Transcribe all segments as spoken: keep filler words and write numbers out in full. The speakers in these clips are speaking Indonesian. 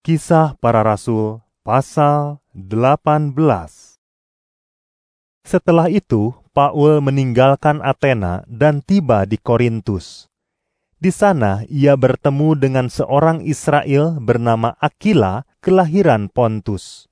Kisah Para Rasul pasal delapan belas. Setelah itu, Paul meninggalkan Athena dan tiba di Korintus. Di sana ia bertemu dengan seorang Israel bernama Aquila, kelahiran Pontus.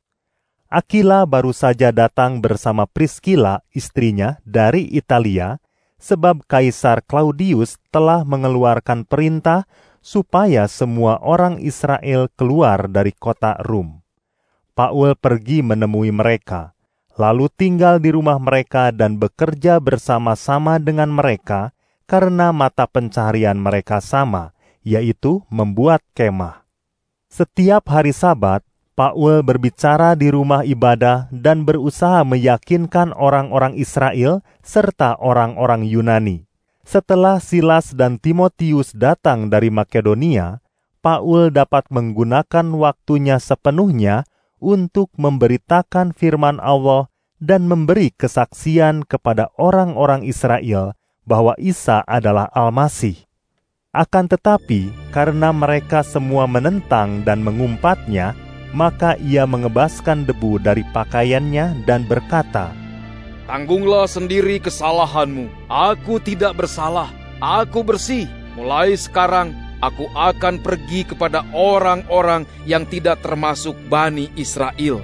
Aquila baru saja datang bersama Priscilla, istrinya, dari Italia, sebab Kaisar Claudius telah mengeluarkan perintah supaya semua orang Israel keluar dari kota Rum. Paul pergi menemui mereka, lalu tinggal di rumah mereka dan bekerja bersama-sama dengan mereka karena mata pencaharian mereka sama, yaitu membuat kemah. Setiap hari Sabat, Paul berbicara di rumah ibadah dan berusaha meyakinkan orang-orang Israel serta orang-orang Yunani. Setelah Silas dan Timotius datang dari Makedonia, Paul dapat menggunakan waktunya sepenuhnya untuk memberitakan firman Allah dan memberi kesaksian kepada orang-orang Israel bahwa Isa adalah Al-Masih. Akan tetapi, karena mereka semua menentang dan mengumpatnya, maka ia mengebaskan debu dari pakaiannya dan berkata, "Tanggunglah sendiri kesalahanmu. Aku tidak bersalah. Aku bersih. Mulai sekarang, aku akan pergi kepada orang-orang yang tidak termasuk Bani Israel."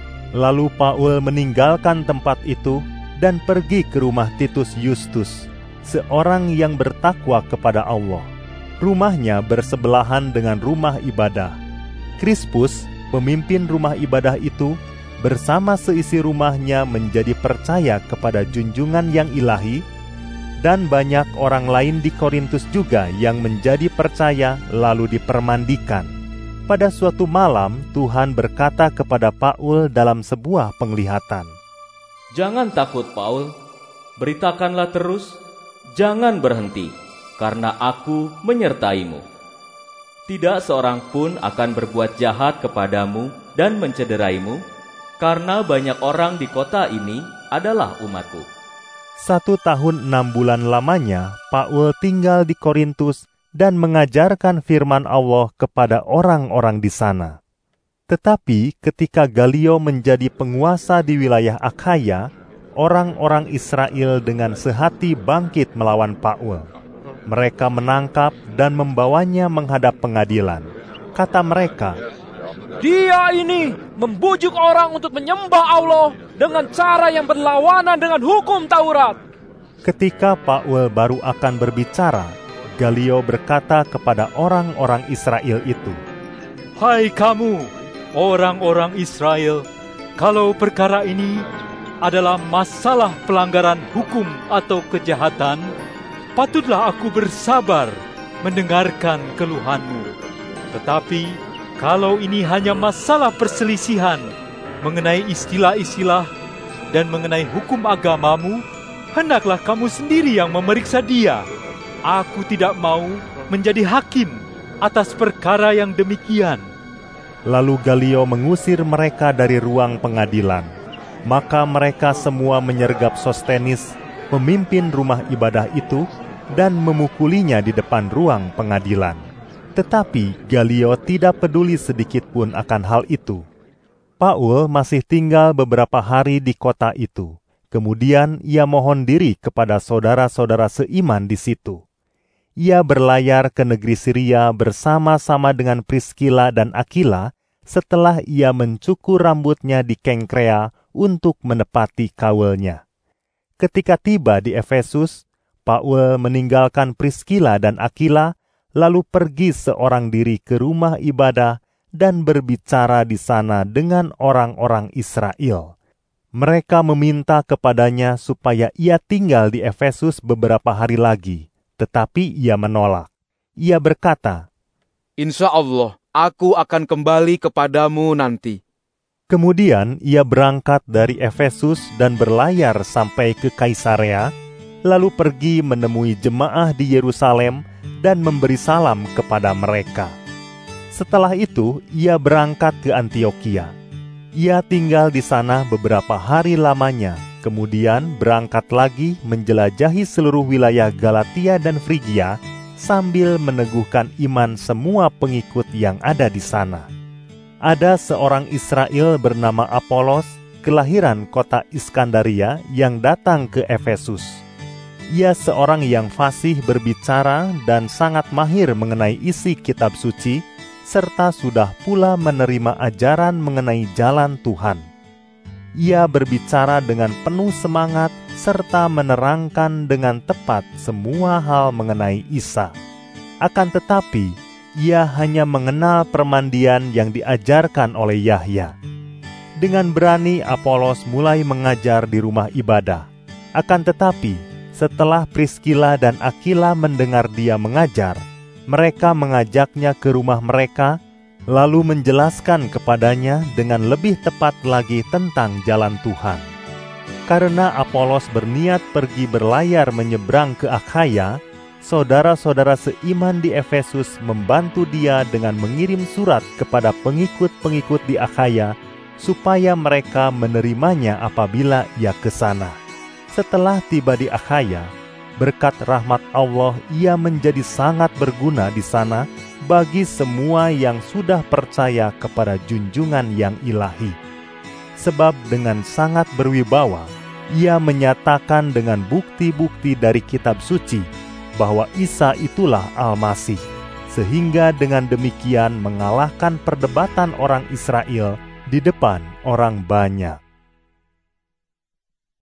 Lalu Paul meninggalkan tempat itu dan pergi ke rumah Titus Justus, seorang yang bertakwa kepada Allah. Rumahnya bersebelahan dengan rumah ibadah. Krispus, pemimpin rumah ibadah itu, bersama seisi rumahnya menjadi percaya kepada junjungan yang ilahi, dan banyak orang lain di Korintus juga yang menjadi percaya lalu dipermandikan. Pada suatu malam, Tuhan berkata kepada Paul dalam sebuah penglihatan, "Jangan takut, Paul. Beritakanlah terus, jangan berhenti, karena aku menyertaimu. Tidak seorang pun akan berbuat jahat kepadamu dan mencederaimu, karena banyak orang di kota ini adalah umatku." Satu tahun enam bulan lamanya, Paul tinggal di Korintus dan mengajarkan firman Allah kepada orang-orang di sana. Tetapi ketika Galio menjadi penguasa di wilayah Akhaya, orang-orang Israel dengan sehati bangkit melawan Paul. Mereka menangkap dan membawanya menghadap pengadilan. Kata mereka, "Dia ini membujuk orang untuk menyembah Allah dengan cara yang berlawanan dengan hukum Taurat." Ketika Paul baru akan berbicara, Galio berkata kepada orang-orang Israel itu, "Hai kamu, orang-orang Israel, kalau perkara ini adalah masalah pelanggaran hukum atau kejahatan, patutlah aku bersabar mendengarkan keluhanmu. Tetapi kalau ini hanya masalah perselisihan mengenai istilah-istilah dan mengenai hukum agamamu, hendaklah kamu sendiri yang memeriksa dia. Aku tidak mau menjadi hakim atas perkara yang demikian." Lalu Galio mengusir mereka dari ruang pengadilan. Maka mereka semua menyergap Sostenes, pemimpin rumah ibadah itu, dan memukulinya di depan ruang pengadilan. Tetapi Galio tidak peduli sedikit pun akan hal itu. Paul masih tinggal beberapa hari di kota itu. Kemudian ia mohon diri kepada saudara-saudara seiman di situ. Ia berlayar ke negeri Syria bersama-sama dengan Priscilla dan Aquila setelah ia mencukur rambutnya di Kengkrea untuk menepati kaulnya. Ketika tiba di Efesus, Paul meninggalkan Priscilla dan Aquila, lalu pergi seorang diri ke rumah ibadah dan berbicara di sana dengan orang-orang Israel. Mereka meminta kepadanya supaya ia tinggal di Efesus beberapa hari lagi, tetapi ia menolak. Ia berkata, "Insya Allah, aku akan kembali kepadamu nanti." Kemudian ia berangkat dari Efesus dan berlayar sampai ke Kaisarea, lalu pergi menemui jemaah di Yerusalem dan memberi salam kepada mereka. Setelah itu, ia berangkat ke Antiokhia. Ia tinggal di sana beberapa hari lamanya, kemudian berangkat lagi menjelajahi seluruh wilayah Galatia dan Frigia sambil meneguhkan iman semua pengikut yang ada di sana. ada seorang Israel bernama Apolos, kelahiran kota Iskandaria, yang datang ke Efesus. Ia seorang yang fasih berbicara dan sangat mahir mengenai isi kitab suci, serta sudah pula menerima ajaran mengenai jalan Tuhan. Ia berbicara dengan penuh semangat serta menerangkan dengan tepat semua hal mengenai Isa. Akan tetapi, ia hanya mengenal permandian yang diajarkan oleh Yahya. Dengan berani Apolos mulai mengajar di rumah ibadah. Akan tetapi, setelah Priskila dan Akila mendengar dia mengajar, mereka mengajaknya ke rumah mereka, lalu menjelaskan kepadanya dengan lebih tepat lagi tentang jalan Tuhan. Karena Apolos berniat pergi berlayar menyeberang ke Akhaya, saudara-saudara seiman di Efesus membantu dia dengan mengirim surat kepada pengikut-pengikut di Akhaya, supaya mereka menerimanya apabila ia ke sana. Setelah tiba di Akhaya, berkat rahmat Allah ia menjadi sangat berguna di sana bagi semua yang sudah percaya kepada junjungan yang ilahi. Sebab dengan sangat berwibawa, ia menyatakan dengan bukti-bukti dari kitab suci bahwa Isa itulah Al-Masih, sehingga dengan demikian mengalahkan perdebatan orang Israel di depan orang banyak.